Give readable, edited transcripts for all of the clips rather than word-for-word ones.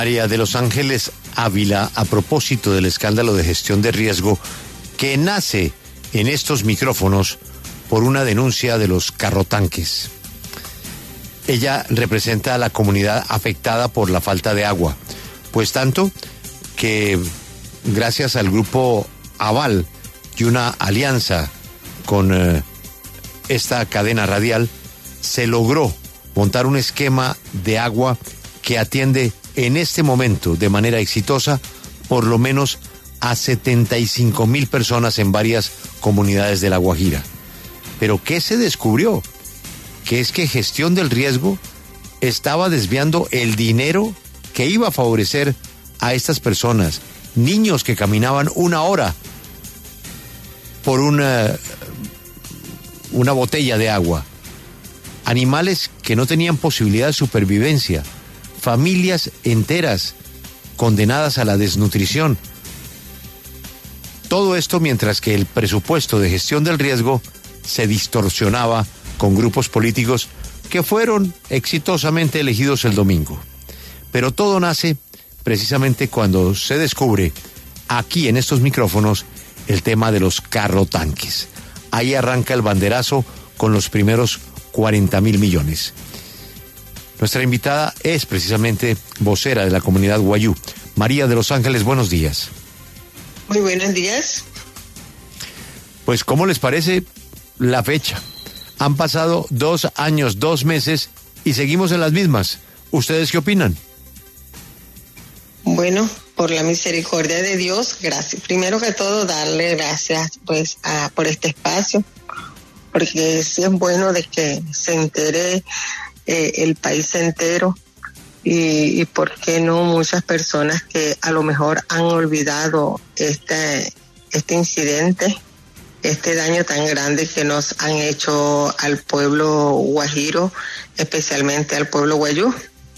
María de Los Ángeles Ávila, a propósito del escándalo de gestión de riesgo que nace en estos micrófonos por una denuncia de los carrotanques. Ella representa a la comunidad afectada por la falta de agua, pues tanto que gracias al grupo Aval y una alianza con esta cadena radial se logró montar un esquema de agua que atiende en este momento de manera exitosa por lo menos a 75,000 personas en varias comunidades de La Guajira. Pero ¿qué se descubrió? Que es que gestión del riesgo estaba desviando el dinero que iba a favorecer a estas personas, niños que caminaban 1 hora por una botella de agua, animales que no tenían posibilidad de supervivencia, familias enteras condenadas a la desnutrición. Todo esto mientras que el presupuesto de gestión del riesgo se distorsionaba con grupos políticos que fueron exitosamente elegidos el domingo. Pero todo nace precisamente cuando se descubre aquí en estos micrófonos el tema de los carrotanques. Ahí arranca el banderazo con los primeros 40,000 millones. Nuestra invitada es precisamente vocera de la comunidad Wayúu. María de Los Ángeles, buenos días. Muy buenos días. Pues, ¿cómo les parece la fecha? Han pasado 2 años, 2 meses y seguimos en las mismas. ¿Ustedes qué opinan? Bueno, por la misericordia de Dios, gracias. Primero que todo, darle gracias pues por este espacio, porque sí es bueno de que se entere el país entero y por qué no muchas personas que a lo mejor han olvidado este incidente, este daño tan grande que nos han hecho al pueblo guajiro, especialmente al pueblo Wayúu,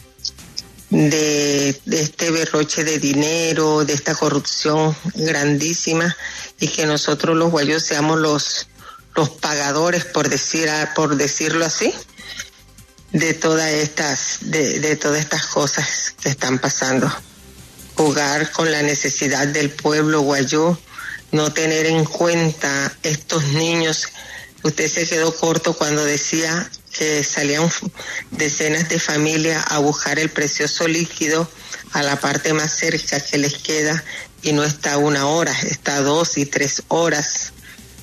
de este derroche de dinero, de esta corrupción grandísima, y que nosotros los guayús seamos los pagadores, por decirlo así, de todas estas cosas que están pasando. Jugar con la necesidad del pueblo guayú, no tener en cuenta estos niños. Usted se quedó corto cuando decía que salían decenas de familias a buscar el precioso líquido a la parte más cerca que les queda, y no está 1 hora, está 2 y 3 horas.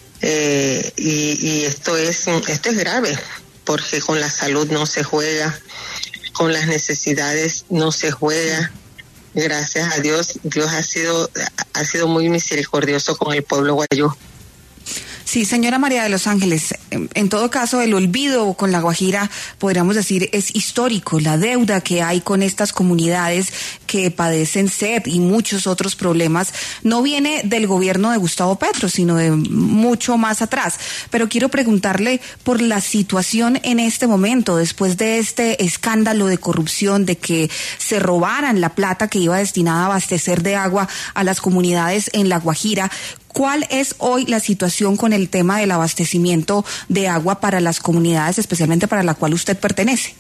Y esto es grave, porque con la salud no se juega, con las necesidades no se juega. Gracias a Dios, Dios ha sido muy misericordioso con el pueblo guayú. Sí, señora María de Los Ángeles, en todo caso el olvido con La Guajira, podríamos decir, es histórico. La deuda que hay con estas comunidades que padecen sed y muchos otros problemas no viene del gobierno de Gustavo Petro, sino de mucho más atrás. Pero quiero preguntarle por la situación en este momento, después de este escándalo de corrupción, de que se robaran la plata que iba destinada a abastecer de agua a las comunidades en La Guajira. ¿Cuál es hoy la situación con el tema del abastecimiento de agua para las comunidades, especialmente para la cual usted pertenece?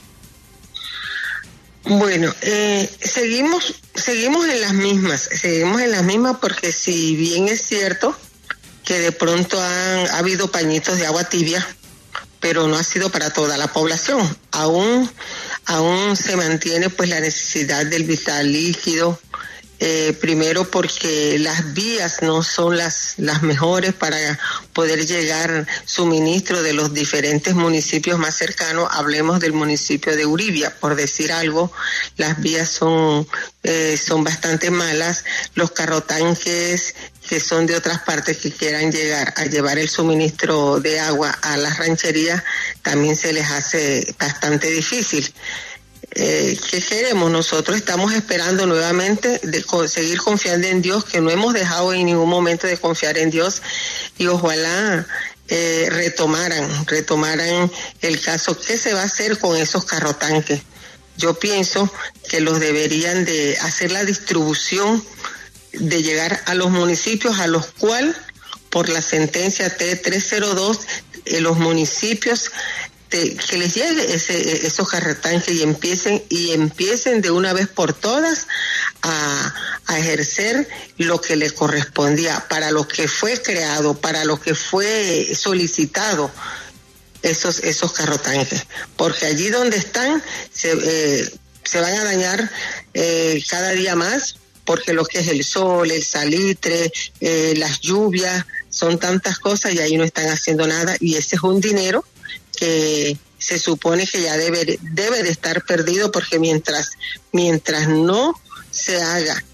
Bueno, seguimos en las mismas, porque si bien es cierto que de pronto ha habido pañitos de agua tibia, pero no ha sido para toda la población. Aún se mantiene pues la necesidad del vital líquido. Primero porque las vías no son las mejores para poder llegar suministro de los diferentes municipios más cercanos. Hablemos del municipio de Uribia, por decir algo, las vías son bastante malas. Los carrotanques que son de otras partes que quieran llegar a llevar el suministro de agua a las rancherías, también se les hace bastante difícil. ¿Qué queremos? Nosotros estamos esperando nuevamente de seguir confiando en Dios, que no hemos dejado en ningún momento de confiar en Dios, y ojalá retomaran el caso. ¿Qué se va a hacer con esos carrotanques? Yo pienso que los deberían de hacer la distribución, de llegar a los municipios a los cuales, por la sentencia T302, los municipios que les llegue esos carrotanques y empiecen de una vez por todas a ejercer lo que les correspondía, para lo que fue creado, para lo que fue solicitado esos carrotanques, porque allí donde están se van a dañar cada día más, porque lo que es el sol, el salitre, las lluvias, son tantas cosas y ahí no están haciendo nada, y ese es un dinero que se supone que ya debe de estar perdido, porque mientras no se haga,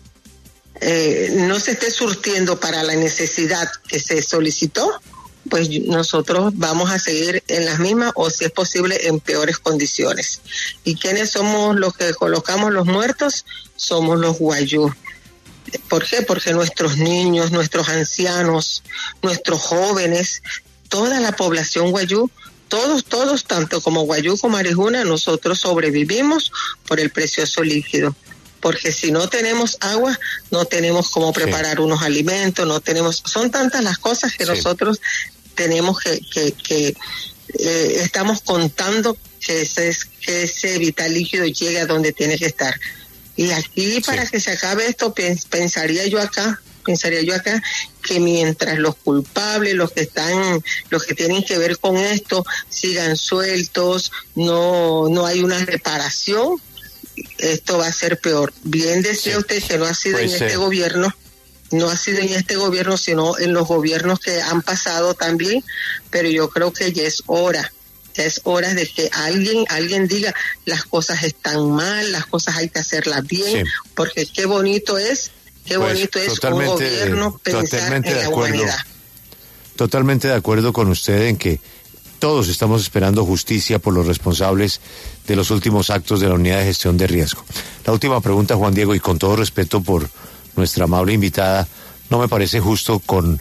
no se esté surtiendo para la necesidad que se solicitó, pues nosotros vamos a seguir en las mismas, o si es posible en peores condiciones. ¿Y quiénes somos los que colocamos los muertos? Somos los guayú. ¿Por qué? Porque nuestros niños, nuestros ancianos, nuestros jóvenes, toda la población guayú, todos, tanto como guayú como arijuna, nosotros sobrevivimos por el precioso líquido. Porque si no tenemos agua, no tenemos cómo preparar unos alimentos, son tantas las cosas que nosotros tenemos que estamos contando que ese vital líquido llegue a donde tiene que estar. Y aquí, para que se acabe esto, pensaría yo acá que mientras los culpables, los que tienen que ver con esto, sigan sueltos, no hay una reparación, esto va a ser peor. Bien decía usted que no ha sido este gobierno, sino en los gobiernos que han pasado también, pero yo creo que ya es hora de que alguien diga las cosas están mal, las cosas hay que hacerlas bien, porque qué bonito es un gobierno pensar en la humanidad. Totalmente de acuerdo con usted en que todos estamos esperando justicia por los responsables de los últimos actos de la Unidad de Gestión de Riesgo. La última pregunta, Juan Diego, y con todo respeto por nuestra amable invitada, no me parece justo con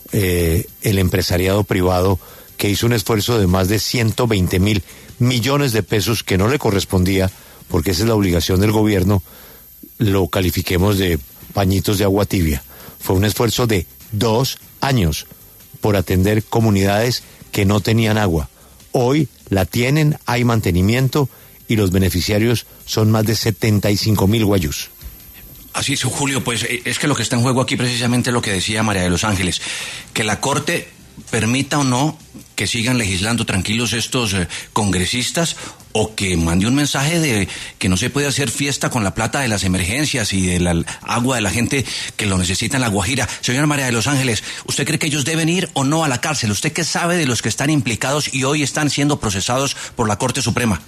el empresariado privado que hizo un esfuerzo de más de 120.000 millones de pesos que no le correspondía, porque esa es la obligación del gobierno, lo califiquemos de pañitos de agua tibia. Fue un esfuerzo de 2 años por atender comunidades que no tenían agua. Hoy la tienen, hay mantenimiento y los beneficiarios son más de 75.000 guayús. Así es, Julio, pues es que lo que está en juego aquí precisamente es lo que decía María de los Ángeles, que la Corte permita o no que sigan legislando tranquilos estos congresistas, o que mande un mensaje de que no se puede hacer fiesta con la plata de las emergencias y de la agua de la gente que lo necesita en La Guajira. Señora María de los Ángeles, ¿usted cree que ellos deben ir o no a la cárcel? ¿Usted qué sabe de los que están implicados y hoy están siendo procesados por la Corte Suprema?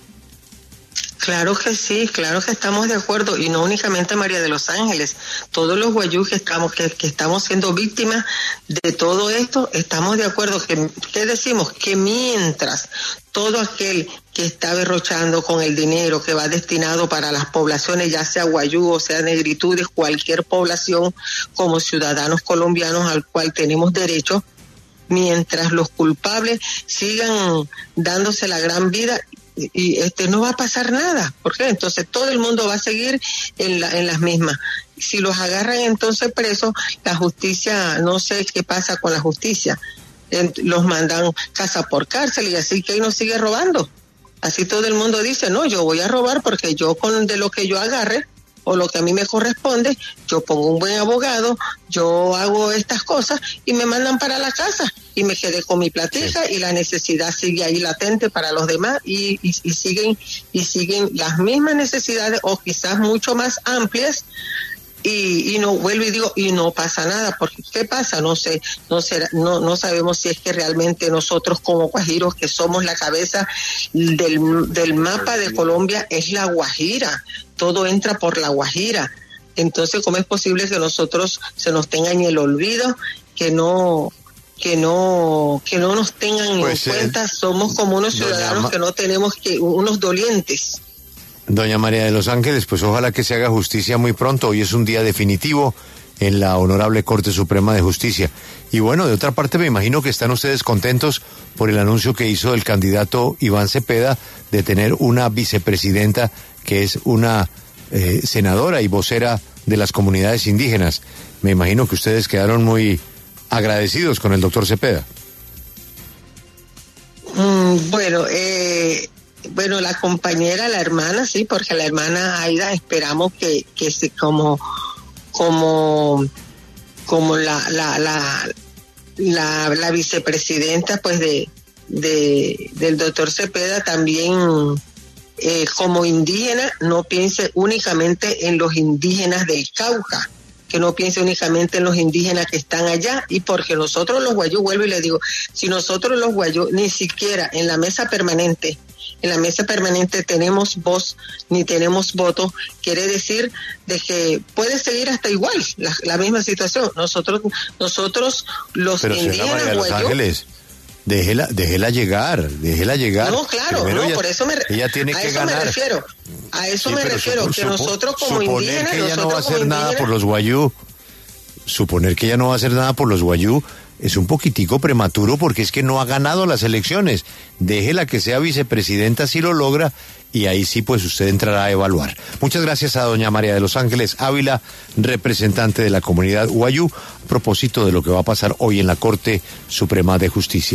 Claro que sí, claro que estamos de acuerdo, y no únicamente María de los Ángeles, todos los guayú que estamos siendo víctimas de todo esto, estamos de acuerdo. ¿Qué decimos? Que mientras todo aquel que está derrochando con el dinero que va destinado para las poblaciones, ya sea guayú o sea negritudes, cualquier población, como ciudadanos colombianos al cual tenemos derecho, mientras los culpables sigan dándose la gran vida, y no va a pasar nada. ¿Por qué? Entonces todo el mundo va a seguir en las mismas. Si los agarran entonces presos, la justicia, no sé qué pasa con la justicia, los mandan casa por cárcel, y así que ahí no sigue robando. Así todo el mundo dice, no, yo voy a robar porque yo de lo que yo agarre o lo que a mí me corresponde, yo pongo un buen abogado, yo hago estas cosas y me mandan para la casa y me quedé con mi platija, y la necesidad sigue ahí latente para los demás, y siguen las mismas necesidades o quizás mucho más amplias, y no vuelvo y digo, y no pasa nada. Porque ¿qué pasa? No sabemos si es que realmente nosotros como guajiros, que somos la cabeza del mapa de Colombia, es la Guajira, todo entra por la Guajira. Entonces, ¿cómo es posible que nosotros se nos tenga en el olvido, que no nos tengan en cuenta? Somos como unos ciudadanos que no tenemos unos dolientes. Doña María de los Ángeles, pues ojalá que se haga justicia muy pronto. Hoy es un día definitivo en la Honorable Corte Suprema de Justicia. Y bueno, de otra parte me imagino que están ustedes contentos por el anuncio que hizo el candidato Iván Cepeda de tener una vicepresidenta que es una senadora y vocera de las comunidades indígenas. Me imagino que ustedes quedaron muy agradecidos con el doctor Cepeda. Bueno, la compañera, la hermana, sí, porque la hermana Aida esperamos que se como la vicepresidenta pues del doctor Cepeda también como indígena no piense únicamente en los indígenas del Cauca, que no piense únicamente en los indígenas que están allá, y porque nosotros los guayú, vuelvo y le digo, si nosotros los guayú ni siquiera en la mesa permanente tenemos voz ni tenemos voto, quiere decir de que puede seguir hasta igual la misma situación. Nosotros los pero indígenas guayú, Ángeles, déjela llegar. No, claro, primero por eso ella tiene que ganar. A eso me refiero, que nosotros como indígenas, que ella no va a hacer nada por los guayú, suponer que ella no va a hacer nada por los guayú es un poquitico prematuro, porque es que no ha ganado las elecciones. Déjela que sea vicepresidenta si lo logra, y ahí sí pues usted entrará a evaluar. Muchas gracias a doña María de los Ángeles Ávila, representante de la comunidad guayú, a propósito de lo que va a pasar hoy en la Corte Suprema de Justicia.